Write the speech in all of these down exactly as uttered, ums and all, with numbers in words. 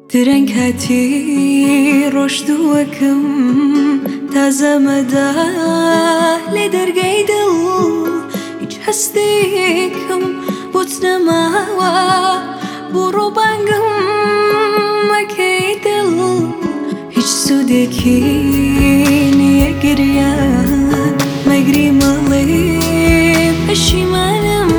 درنگ هاتی ڕۆشت وەکم تازە مەدا لێ دەرگای دڵ هیچ هەستێکم بۆت نەماوە بۆ ڕۆبانگم مەکەی دڵ هیچ سوودێکی نییە گریان مەگری مەڵێ پەشیمانم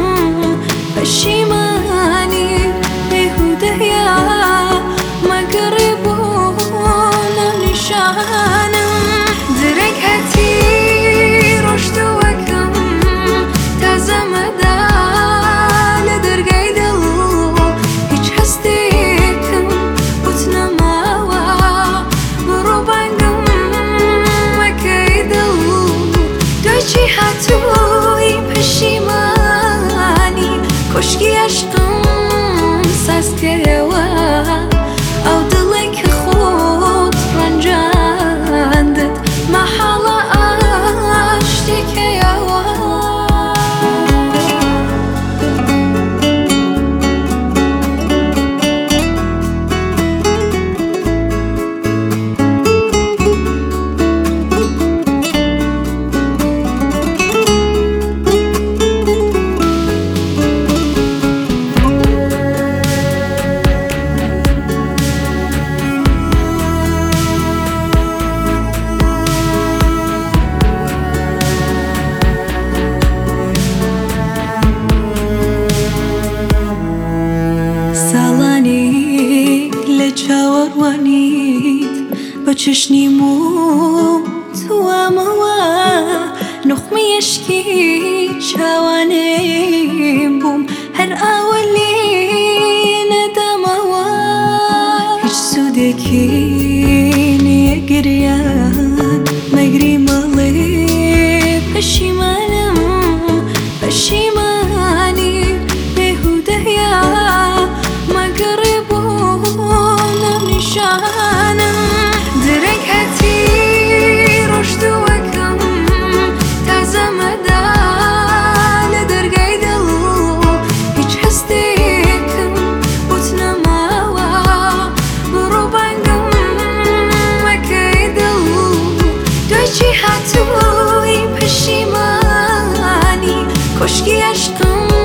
پەشیمانی بێهودەیە مەگەڕێ بۆ ناو نیشانم درەنگ هاتی ڕۆشت وەکم تازە مەدا لە دەرگای دڵ هیچ هەستێکم بۆت نەماوە بۆ ڕۆبانگم مەکەی دڵ دوای چی هاتووی پەشیمانی کۆشکی عەشقم سازکەرەوە ئەو دڵێ کە خۆت ڕەنجاندت مەحاڵە ئاشتێکەیەوە چاوەڕوانیت بە چشنی موت وامەوە نوخمی یشکی چاوانێم بووم هەر ئاوە لێ نەدامەوە هیچ سوودێکی نییە گریان مەگری مەڵێ پەشیمانم پەشیمانی بێهودەیە مەگەڕێ بۆ شانم درنگ هاتی ڕۆشت وەکم تازە مەدا لە دەرگای دڵ هیچ هەستێکم بۆت نەماوە بۆ ڕۆبانگم مەکەی دڵ دوای چی هاتووی پەشیمانی کۆشکی عەشقم